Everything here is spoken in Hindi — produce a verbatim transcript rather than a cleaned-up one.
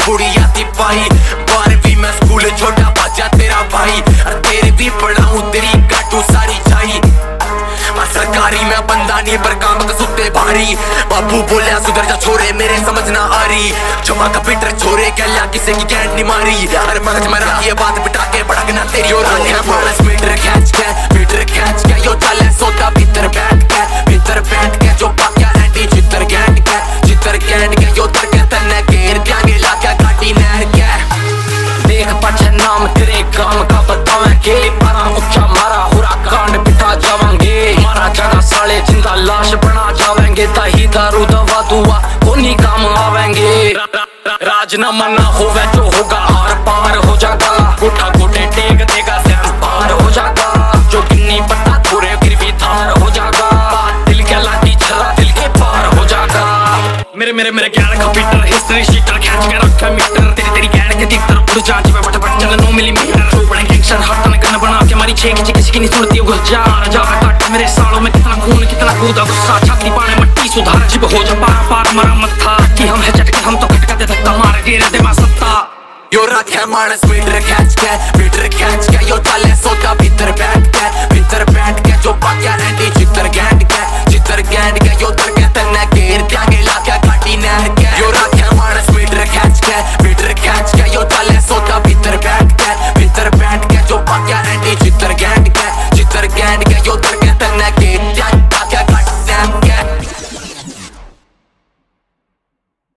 बुढ़िया थी पाई। बारहवीं में स्कूल छोटा बच्चा तेरा भाई, तेरे भी पढ़ाऊं तेरी काटू सारी छाई। सरकारी में बंदा नहीं पर काम का सुते भारी। बाबू बोलिया सुधर जा छोरे मेरे समझ ना आ रही। छुपा कंप्यूटर छोरे कह लिया किसी की कैंट नहीं मारी। हर मगज में रखी है बात बिठा के भड़कना तेरी और मीटर खींच के मीटर खींच के यो चले सोता भीतर बैठ के भीतर बैठ के जो पाक्या एंटी चित्र गैंड के चित्र गैंड के यो तर के तन्ने घेर दियांगे लाके काटी नहर के। देख पछे नाम तेरे काम का बतावेंगे, पारा ऊंचा मारा हुरा कांड बिठा जावेंगे। मारा जगह साले जिंदा लाश बना जावेंगे, दही दारू दवा दुआ कोनी काम आवेंगे। राजनामा ना होवे जो होगा आर पार हो जाएगा, गोटा गोटे टेक देगा सैम पार हो जाएगा। जो गिन्नी पट्टा थोड़े फिर भी थार हो जाएगा, दिल के लाठी छला दिल के पार हो जाएगा। मेरे मेरे मेरे ज्ञान का पीटर हिस्ट्री शीटर खींच के रखा मीटर, तेरी तेरी ज्ञान के दिख तरफ उड़ जा जिवे बट बट चल नौ मिलीमीटर। कोई बड़े गैंगस्टर हटन गन बना के मारी छे किसी किसी की नहीं सुनती घुस जा जा काट मेरे सालों में कितना खून कितना कूदा गुस्सा छाती पाने मट्टी सुधार जिब हो जा पार पार मरा मत्था कि हम है झटके हम तो खटका दे धक्का मार गिर दे मा सत्ता। यो रखे मानस मीटर खींच के मीटर खींच के यो चले सोता भीतर बैठ के